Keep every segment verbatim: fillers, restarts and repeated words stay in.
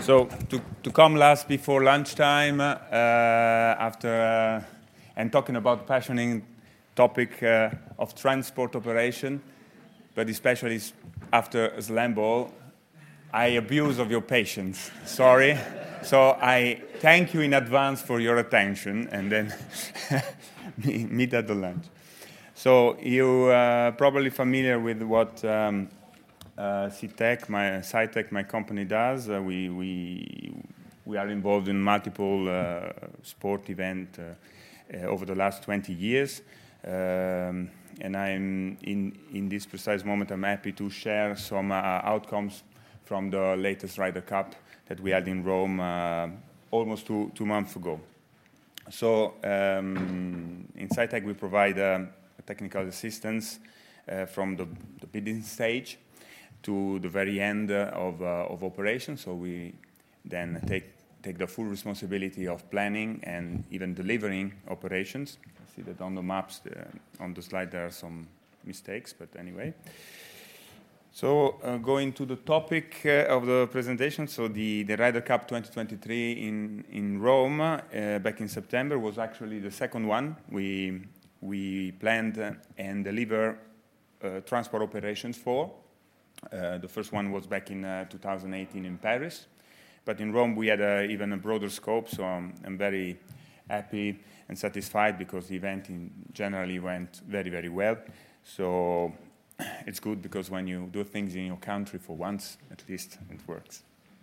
So to, to come last before lunchtime, uh, after uh, and talking about passioning topic uh, of transport operation, but especially after a slam ball, I abuse of your patience. Sorry. So I thank you in advance for your attention, and then meet at the lunch. So you are uh, probably familiar with what um, uh, CTEC, my CITEC, my company does. Uh, we we we are involved in multiple uh, sport events uh, uh, over the last twenty years, um, and I'm in in this precise moment. I'm happy to share some uh, outcomes from the latest Ryder Cup that we had in Rome uh, almost two two months ago. So um, in CITEC we provide um, technical assistance uh, from the, the bidding stage to the very end uh, of, uh, of operations. So we then take, take the full responsibility of planning and even delivering operations. I see that on the maps, uh, on the slide, there are some mistakes, but anyway. So uh, going to the topic uh, of the presentation, so the, the Ryder Cup twenty twenty-three in, in Rome uh, back in September was actually the second one. We we planned and deliver uh, transport operations for. Uh, the first one was back in uh, two thousand eighteen in Paris. But in Rome, we had a, even a broader scope, so I'm, I'm very happy and satisfied because the event in generally went very, very well. So it's good because when you do things in your country for once, at least it works.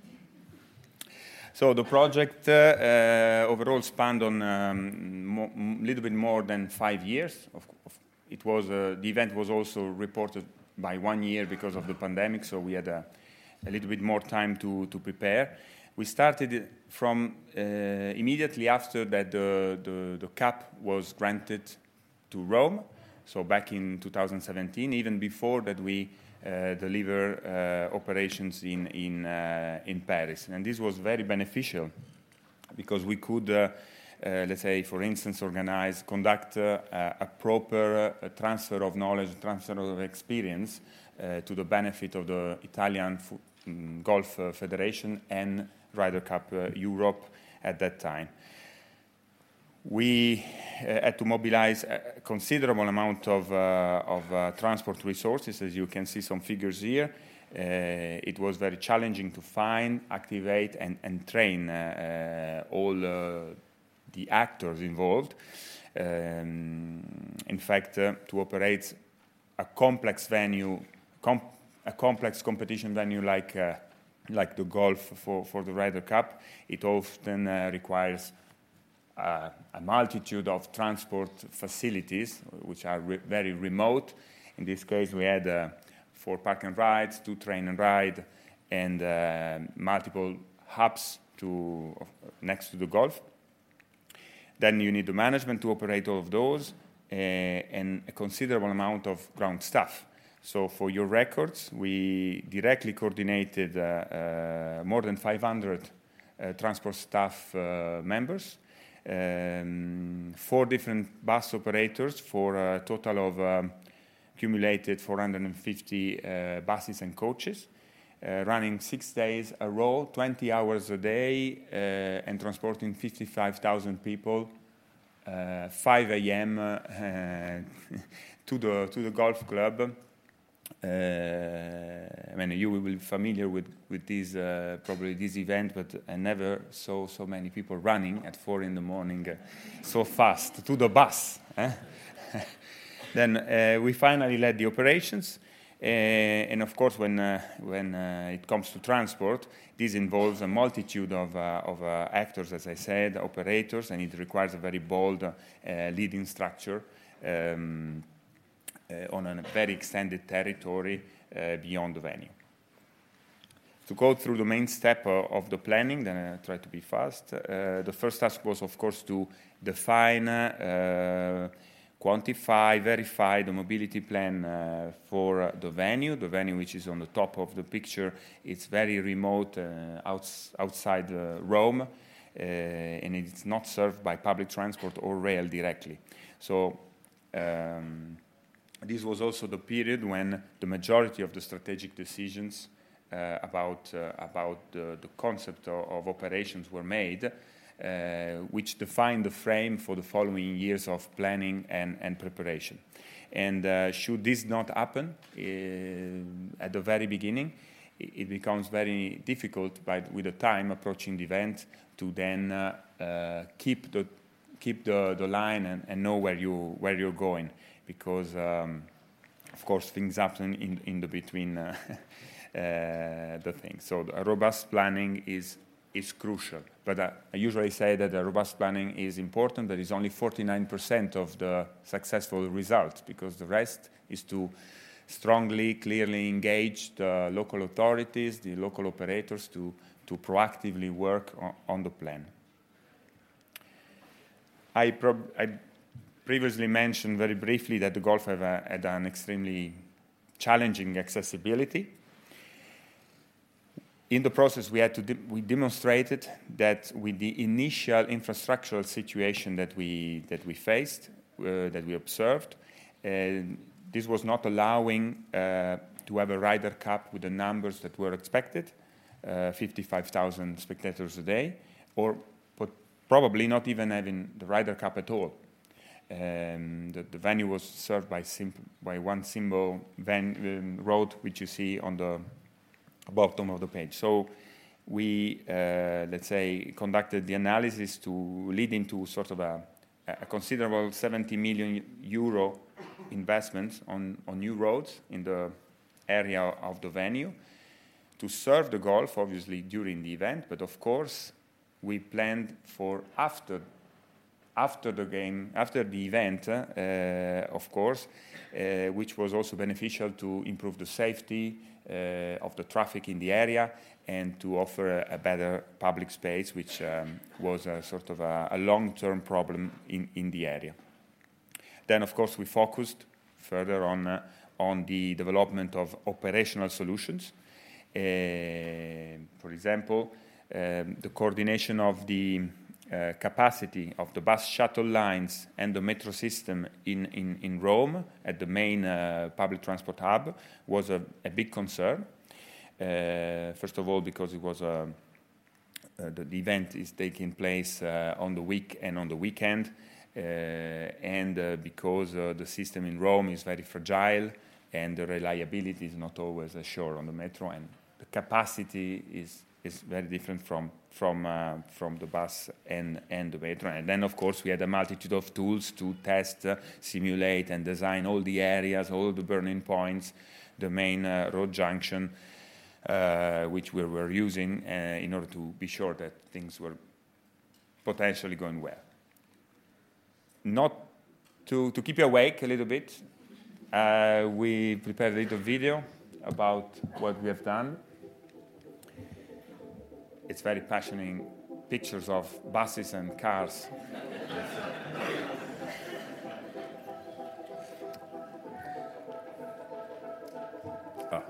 So the project uh, uh, overall spanned on a um, little bit more than five years. Of, of, it was uh, the event was also reported by one year because of the pandemic, so we had a, a little bit more time to, to prepare. We started from uh, immediately after that the, the, the cup was granted to Rome, so back in two thousand seventeen, even before that we Uh, deliver uh, operations in in uh, in Paris, and this was very beneficial because we could, uh, uh, let's say, for instance, organize, conduct uh, a proper uh, transfer of knowledge, transfer of experience uh, to the benefit of the Italian F- um, Golf uh, Federation and Ryder Cup uh, Europe at that time. We uh, had to mobilize a considerable amount of, uh, of uh, transport resources. As you can see some figures here. Uh, it was very challenging to find, activate, and, and train uh, uh, all uh, the actors involved. Um, in fact, uh, to operate a complex venue, comp- a complex competition venue like, uh, like the golf for, for the Ryder Cup, it often uh, requires Uh, a multitude of transport facilities, which are re- very remote. In this case, we had uh, four park and rides, two train and ride, and uh, multiple hubs to, uh, next to the golf. Then you need the management to operate all of those, uh, and a considerable amount of ground staff. So for your records, we directly coordinated uh, uh, more than five hundred uh, transport staff uh, members. Um, four different bus operators for a total of um, accumulated four hundred fifty uh, buses and coaches, uh, running six days a row, twenty hours a day, uh, and transporting fifty-five thousand people, uh, five a.m. Uh, to the to the golf club. Uh, I mean, you will be familiar with with this uh, probably this event, but I never saw so many people running at four in the morning uh, so fast to the bus. Eh? Then uh, we finally led the operations, uh, and of course, when uh, when uh, it comes to transport, this involves a multitude of uh, of uh, actors, as I said, operators, and it requires a very bold uh, leading structure. Um, Uh, on a very extended territory uh, beyond the venue. To go through the main step uh, of the planning, then I try to be fast. Uh, the first task was, of course, to define, uh, quantify, verify the mobility plan uh, for uh, the venue. The venue, which is on the top of the picture, it's very remote, uh, outs- outside uh, Rome, uh, and it's not served by public transport or rail directly. So. Um, This was also the period when the majority of the strategic decisions uh, about uh, about the, the concept of, of operations were made, uh, which defined the frame for the following years of planning and, and preparation. And uh, should this not happen uh, at the very beginning, it, it becomes very difficult by, with the time approaching the event to then uh, uh, keep the keep the, the line and, and know where you where you're going, because um, of course things happen in in the between uh, uh, the things. So a robust planning is is crucial. But uh, I usually say that a robust planning is important, but it's only forty-nine percent of the successful results, because the rest is to strongly, clearly engage the local authorities, the local operators to, to proactively work on, on the plan. I, prob- I previously mentioned very briefly that the Golf have a, had an extremely challenging accessibility. In the process, we had to de- we demonstrated that with the initial infrastructural situation that we that we faced, uh, that we observed, uh, this was not allowing uh, to have a Ryder Cup with the numbers that were expected, uh, fifty-five thousand spectators a day, or but probably not even having the Ryder Cup at all. Um, the, the venue was served by simple, by one simple van, um, road, which you see on the bottom of the page. So we, uh, let's say, conducted the analysis to lead into sort of a, a considerable seventy million euro investment on, on new roads in the area of the venue to serve the golf, obviously, during the event. But of course, we planned for after after the game, after the event, uh, of course, uh, which was also beneficial to improve the safety uh, of the traffic in the area and to offer a, a better public space, which um, was a sort of a, a long-term problem in, in the area. Then, of course, we focused further on, uh, on the development of operational solutions. Uh, for example, um, the coordination of the Uh, capacity of the bus shuttle lines and the metro system in, in, in Rome at the main uh, public transport hub was a, a big concern. Uh, first of all, because it was a, uh, the, the event is taking place uh, on the week and on the weekend, uh, and uh, because uh, the system in Rome is very fragile and the reliability is not always assured on the metro, and the capacity is is very different from from uh, from the bus and and the metro. And then, of course, we had a multitude of tools to test, uh, simulate, and design all the areas, all the burning points, the main uh, road junction, uh, which we were using uh, in order to be sure that things were potentially going well. Not to to keep you awake a little bit, uh, we prepared a little video about what we have done. It's very passionate pictures of buses and cars. Oh.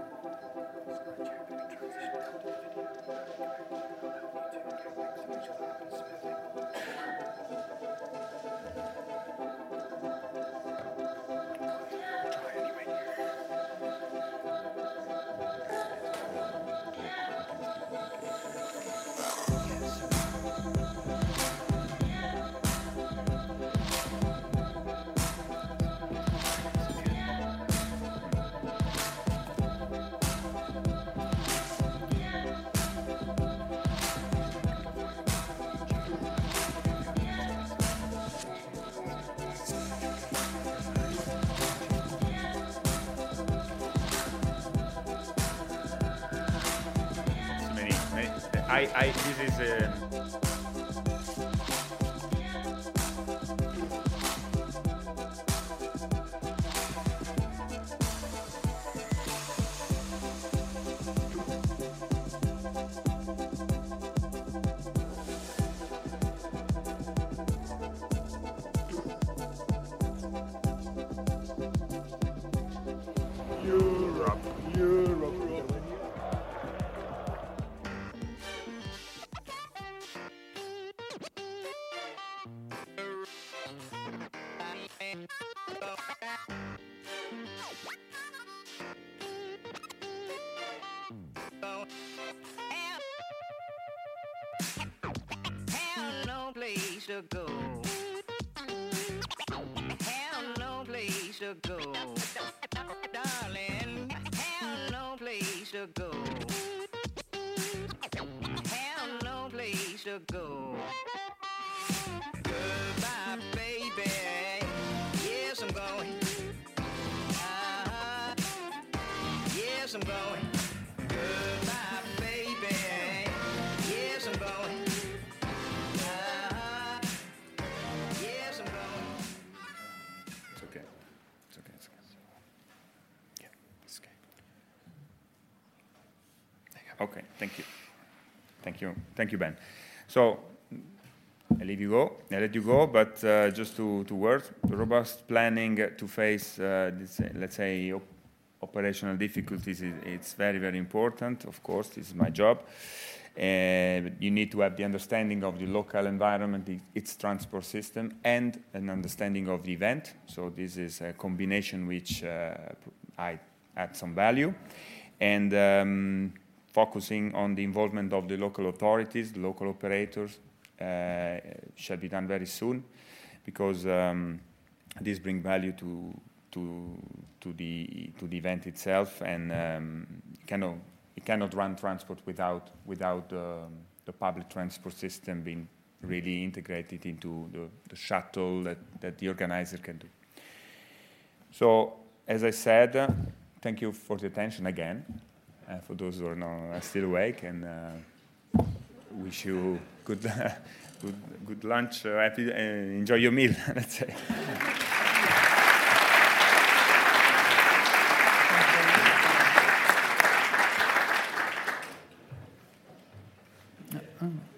I, I, this is um, Europe, Europe. place to go. Have no place to go. Darling, have no place to go. Have no place to go. Goodbye, baby. Yes, I'm going. Uh-huh. Yes, I'm going. Goodbye, baby. Yes, I'm going. Uh-huh. Yes, I'm going. It's okay. It's okay. It's okay. Yeah, it's okay. Okay, thank you. Thank you. Thank you, Ben. So, I leave you go. I let you go, but uh, just to, to word, robust planning to face, uh, this, uh, let's say, op operational difficulties, is, it's very, very important. Of course, this is my job. Uh, you need to have the understanding of the local environment, the, its transport system, and an understanding of the event. So this is a combination which uh, I add some value. And um, focusing on the involvement of the local authorities, the local operators, uh, shall be done very soon, because um, this brings value to to to the to the event itself, and um, cannot it cannot run transport without without um, the public transport system being really integrated into the, the shuttle that, that the organizer can do. So, as I said, uh, thank you for the attention again. Uh, for those who are, not, are still awake, and uh, wish you good, good, good lunch. Uh, happy, uh, enjoy your meal. Let's say. Oh.